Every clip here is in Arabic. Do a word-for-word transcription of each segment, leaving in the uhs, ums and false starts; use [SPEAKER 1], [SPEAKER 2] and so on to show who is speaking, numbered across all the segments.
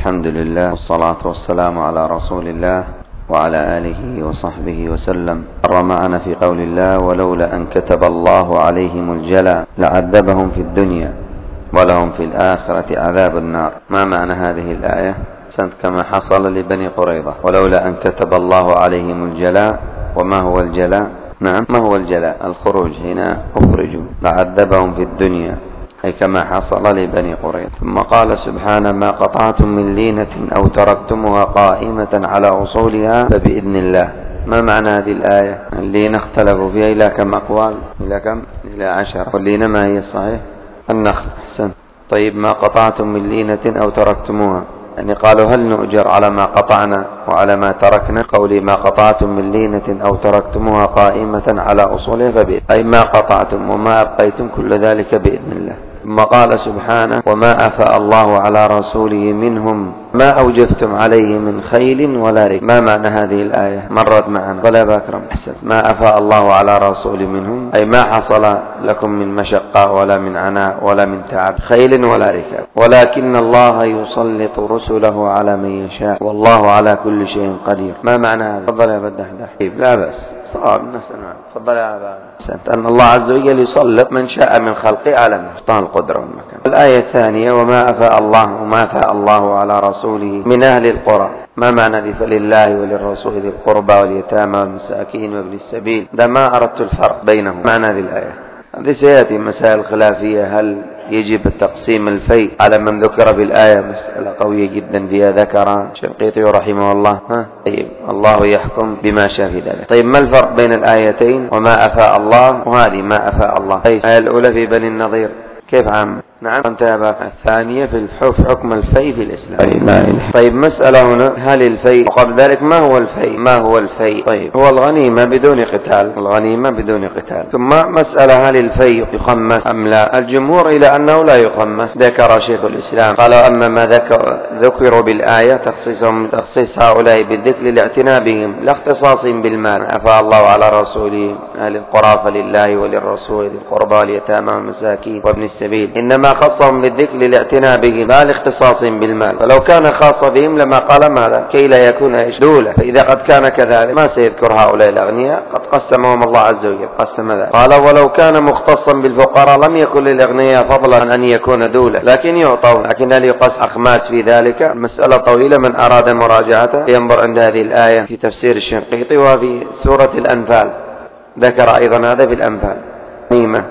[SPEAKER 1] الحمد لله والصلاة والسلام على رسول الله وعلى آله وصحبه وسلم. مر معنا في قول الله: ولولا أن كتب الله عليهم الجلاء لعذبهم في الدنيا ولهم في الآخرة عذاب النار. ما معنى هذه الآية؟ سنت كما حصل لبني قريظة: ولولا أن كتب الله عليهم الجلاء. وما هو الجلاء؟ نعم، ما هو الجلاء؟ الخروج. هنا أخرجوا لعذبهم في الدنيا، أي كما حصل لبني قريظة. ثم قال سبحانه: ما قطعتم من لينة أو تركتمها قائمة على أصولها فبإذن الله. ما معنى هذه الآية؟ اللينة اختلفوا فيها إلى كم أقوال؟ إلى كم؟ إلى عشرة. واللينة ما هي الصحيح؟ النخل. أحسن. طيب، ما قطعتم من لينة أو تركتموها، يعني قالوا هل نؤجر على ما قطعنا وعلى ما تركنا؟ قولي ما قطعتم من لينة أو تركتموها قائمة على أصولها فبإذن، أي ما قطعتم وما أبقيتم كل ذلك بإذن الله. ثم قال سبحانه: وما أفاء الله على رسوله منهم ما أوجفتم عليه من خيل ولا ركب. ما معنى هذه الآية؟ مرت معنا. ولا بأكرم. أحسن. ما أفاء الله على رسوله منهم، أي ما حصل لكم من مشقة ولا من عناء ولا من تعب، خيل ولا ركاب، ولكن الله يسلط رسله على من يشاء والله على كل شيء قدير. ما معنى هذا؟ تفضل يا بدحدح. لا بأس. صار نسأل. تفضل يا أبا. أن الله عز وجل يسلط من شاء من خلقه على من يشاء القدرة والمكان. الآية الثانية: وما أفاء الله وما أفاء الله على رسوله من أهل القرى. ما معنى ذي؟ فلله وللرسول ذي القربى واليتامى والمساكين وابن السبيل. ده ما أردت الفرق بينهم. معنى هذه الآية هذه سيأتي مسائل خلافية: هل يجب التقسيم الفيء على من ذكر في الآية؟ مسألة قوية جدا فيها ذكر الشنقيطي رحمه الله. ها؟ طيب، الله يحكم بما شاء في ذلك. طيب، ما الفرق بين الآيتين وما أفاء الله وهذه ما أفاء الله؟ الآية الأولى في بني النضير كيف عام؟ نعم. أنت يا باك. الثانية في الحكم حكم الفيء في الإسلام. طيب, طيب مسألة هنا: هل الفيء؟ وقبل ذلك ما هو الفيء؟ ما هو الفيء؟ طيب، هو الغنيمة بدون قتال. الغنيمة بدون قتال. ثم مسألة: هل الفيء يخمس أم لا؟ الجمهور إلى أنه لا يخمس. ذكر شيخ الإسلام قالوا: أما ما ذكروا بالآية تخصيصهم تخصيص هؤلاء بالذكر لاعتناء بهم لا اختصاصهم بالمال. أفاء الله على رسوله أهل القرى فلله وللرسول ذي القربى واليتامى والمساكين وابن السبيل. إنما خصهم بالذكر لاعتناء بهم لا لاختصاصهم بالمال. فلو كان خاص بهم لما قال ماذا؟ كي لا يكون إيش؟ دولة. فإذا قد كان كذلك ما سيذكر هؤلاء الأغنياء، قد قسمهم الله عز وجل. قسم ذلك. قال: ولو كان مختصا بالفقراء لم يكن للأغنياء فضلا عن أن يكون دولة، لكن يعطون. لكن هل يقص أخماس في ذلك؟ مسألة طويلة، من أراد مراجعته ينظر عند هذه الآية في تفسير الشنقيطي وفي سورة الأنفال. ذكر أيضا هذا في الأنفال. غنيمة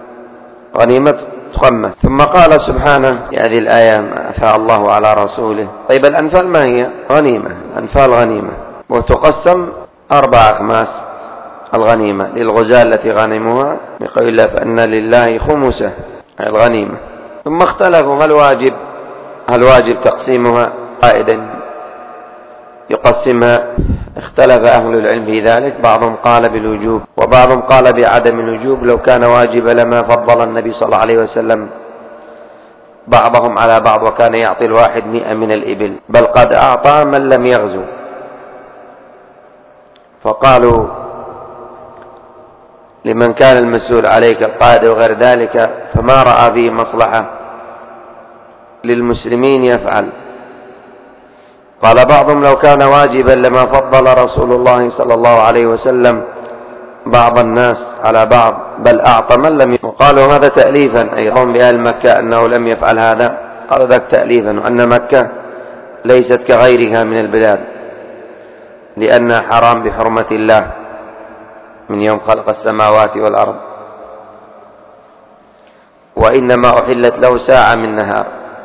[SPEAKER 1] غنيمة تخمس. ثم قال سبحانه في هذه الآية: ما أفاء الله على رسوله. طيب، الأنفال ما هي؟ غنيمة. أنفال غنيمة، وتقسم أربع أخماس الغنيمة للغزاة التي غنموها بقول الله: فإن لله خمسه الغنيمة. ثم اختلفوا: هل واجب هل واجب تقسيمها؟ قائدا يقسمها. اختلف أهل العلم في ذلك، بعضهم قال بالوجوب وبعضهم قال بعدم الوجوب. لو كان واجبا لما فضل النبي صلى الله عليه وسلم بعضهم على بعض وكان يعطي الواحد مئة من الإبل، بل قد أعطى من لم يغزو. فقالوا: لمن كان المسؤول عليك القائد وغير ذلك فما رأى فيه مصلحة للمسلمين يفعل. قال بعضهم: لو كان واجبا لما فضل رسول الله صلى الله عليه وسلم بعض الناس على بعض، بل أعطى من لم يفعل. وقالوا هذا تأليفا أيضا بأهل مكة أنه لم يفعل هذا. قالوا ذاك تأليفا، وأن مكة ليست كغيرها من البلاد لأنها حرام بحرمة الله من يوم خلق السماوات والأرض، وإنما أحلت له ساعة من نهار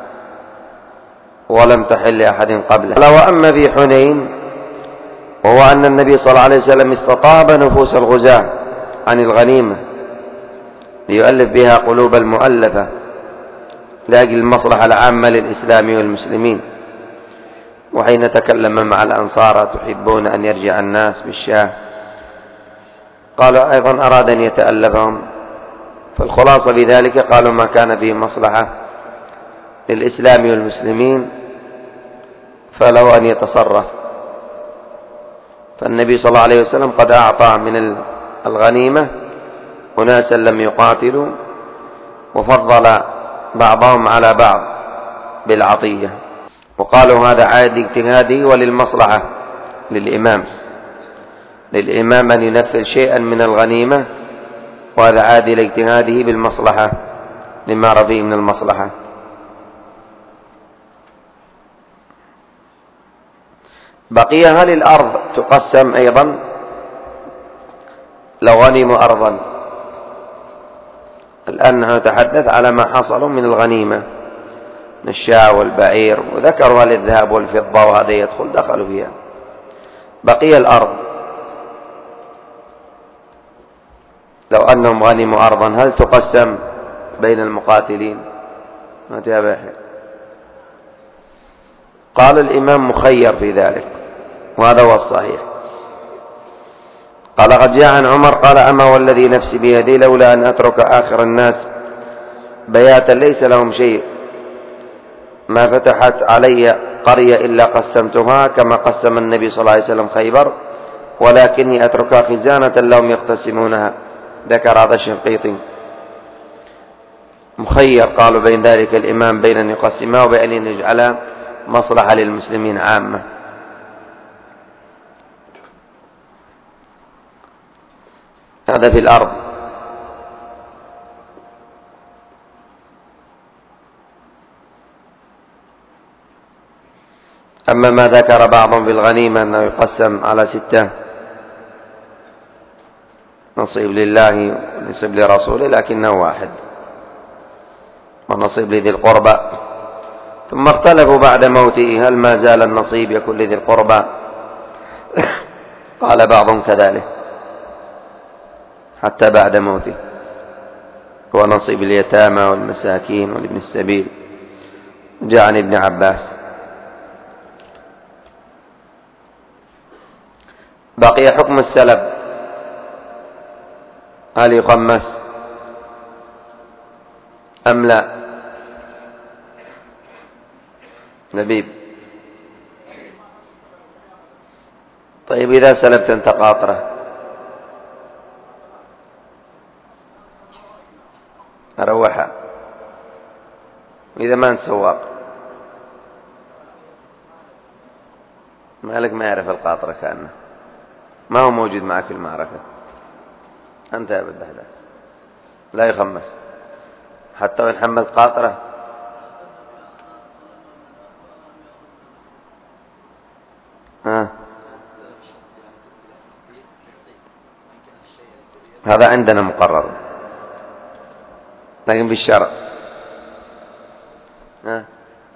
[SPEAKER 1] ولم تحل لأحد قبله. وأما في حنين، وهو أن النبي صلى الله عليه وسلم استطاب نفوس الغزاة عن الغنيمة ليؤلف بها قلوب المؤلفة لأجل المصلحة العامة للإسلام والمسلمين. وحين تكلم مع الأنصار: تحبون أن يرجع الناس بالشاه؟ قالوا أيضا أراد أن يتألفهم. فالخلاصة بذلك قالوا: ما كان فيه مصلحة للإسلام والمسلمين فله أن يتصرف. فالنبي صلى الله عليه وسلم قد أعطى من الغنيمة أناسا لم يقاتلوا، وفضل بعضهم على بعض بالعطية. وقالوا هذا عاد اجتهادي وللمصلحة للإمام للإمام أن ينفذ شيئا من الغنيمة، وهذا عاد لاجتهاده بالمصلحة لما رفيه من المصلحة. بقي هل الأرض تقسم أيضا لو غنموا أرضا؟ الآن نتحدث على ما حصلوا من الغنيمة من الشاة والبعير، وذكروا هل الذهب والفضة وهذا يدخل، دخلوا فيها. بقي الأرض، لو أنهم غنموا أرضا هل تقسم بين المقاتلين؟ ما تابع. قال الإمام مخير في ذلك، وهذا هو الصحيح. قال قد جاء عن عمر قال أما والذي نفسي بيدي لولا أن أترك آخر الناس بياتا ليس لهم شيء ما فتحت علي قرية إلا قسمتها كما قسم النبي صلى الله عليه وسلم خيبر، ولكني أتركها خزانة لهم يقتسمونها. ذكر هذا الشنقيطي. مخير قالوا بين ذلك الإمام بين أن يقسمها وبين أن يجعلها مصلحة للمسلمين عامة. هذا في الأرض. أما ما ذكر بعضهم في الغنيمة أنه يقسم على ستة، نصيب لله ونصيب لرسوله لكنه واحد، ونصيب لذي القربى. ثم اختلفوا بعد موته هل ما زال النصيب يكون لذي القربى؟ قال بعضهم كذلك حتى بعد موته، هو نصيب اليتامى والمساكين والابن السبيل. جاء عن ابن عباس. بقي حكم السلب، هل يخمس أم لا؟ نبيب. طيب إذا سلبت أنت قاطرة أروحها، وإذا ما أنت سواق مالك ما يعرف القاطرة كأنه ما هو موجود معك في المعركة، أنت أبدا هذا لا يخمس حتى وإن حملت قاطرة. ها. هذا عندنا مقرر، لكن بالشرع. ها.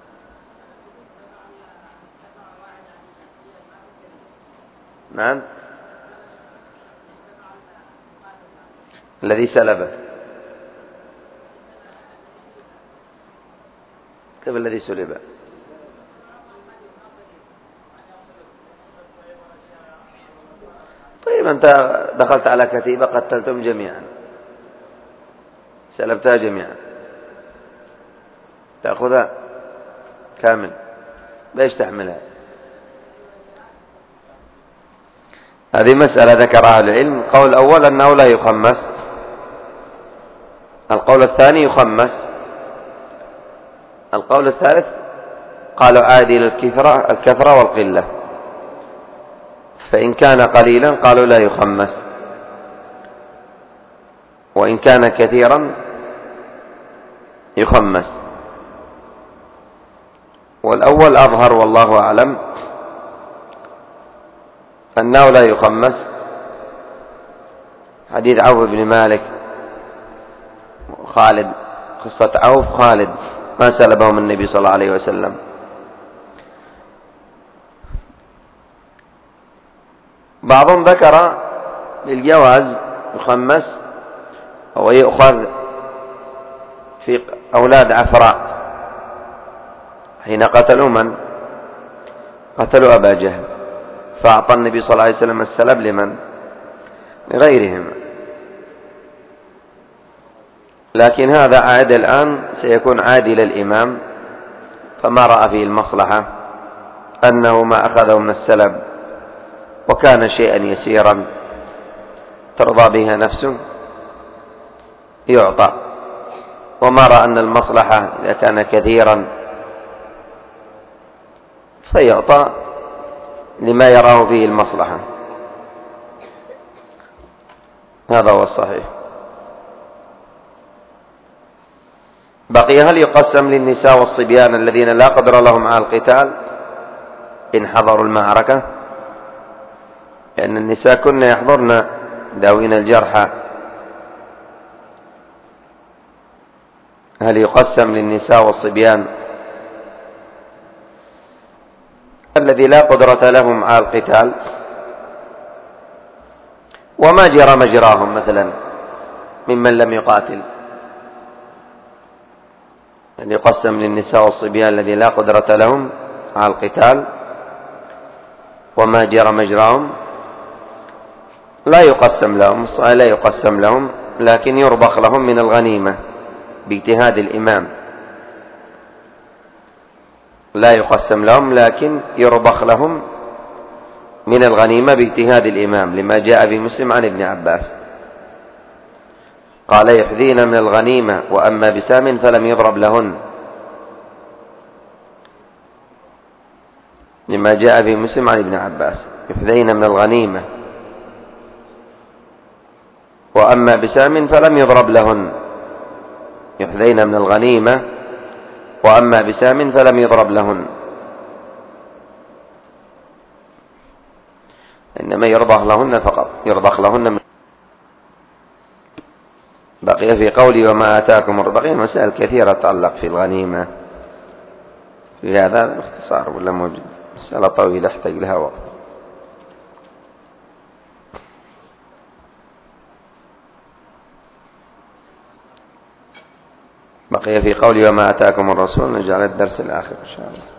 [SPEAKER 1] نعم. الذي سلبه كيف الذي سلبه؟ طيب أنت دخلت على كتيبة قتلتم جميعا، سلبتها جميعا، تأخذها كامل، ليش تحملها؟ هذه مسألة ذكرها العلم. القول الأول أنه لا يخمس، القول الثاني يخمس، القول الثالث قالوا عادي للكثرة الكثرة والقلة، فإن كان قليلا قالوا لا يخمس، وإن كان كثيرا يخمس. والأول أظهر والله أعلم أنه لا يخمس، حديث عوف بن مالك خالد، قصة عوف خالد ما سلبهم النبي صلى الله عليه وسلم. بعضهم ذكر بالجواز يخمس ويؤخذ في أولاد عفراء حين قتلوا من؟ قتلوا أبا جهل، فأعطى النبي صلى الله عليه وسلم السلب لمن؟ لغيرهم. لكن هذا عاد الآن سيكون عادل الإمام، فما رأى فيه المصلحة أنه ما أخذه من السلب وكان شيئا يسيرا ترضى بها نفسه يعطى، وما رأى أن المصلحة إذا كان كثيرا فيعطى لما يراه فيه المصلحة. هذا هو الصحيح. بقي هل يقسم للنساء والصبيان الذين لا قدر لهم على القتال إن حضروا المعركة؟ لأن النساء كن يحضرن داوين الجرحى، هل يقسم للنساء والصبيان الذي لا قدرة لهم على القتال وما جرى مجراهم مثلا ممن لم يقاتل؟ أن يقسم للنساء والصبيان الذي لا قدرة لهم على القتال وما جرى مجراهم؟ لا يقسم لهم، لا يقسم لهم، لكن يربخ لهم من الغنيمة باجتهاد الإمام. لا يقسم لهم لكن يربخ لهم من الغنيمة باجتهاد الإمام، لما جاء في مسلم عن ابن عباس قال: يحذين من الغنيمة وأما بسام فلم يضرب لهن، لما جاء في مسلم عن ابن عباس: يحذين من الغنيمة وأما بسام فلم يضرب لهن، يحذين من الغنيمة وأما بسام فلم يضرب لهن، إنما يرضخ لهن فقط، يرضخ لهن. بقي في قولي: وما آتاكم بقي مسائل كثيرة تتعلق في الغنيمة، في هذا باختصار ولا موجود، مسألة طويلة يحتاج لها وقت. بقي في قولي: وما آتاكم الرسول، نجعل الدرس الآخر إن شاء الله.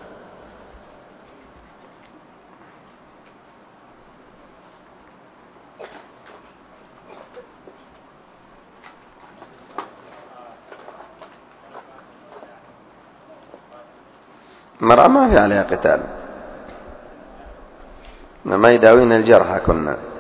[SPEAKER 1] المرأة ما في عليها قتال، ما يداوين الجرحى كنا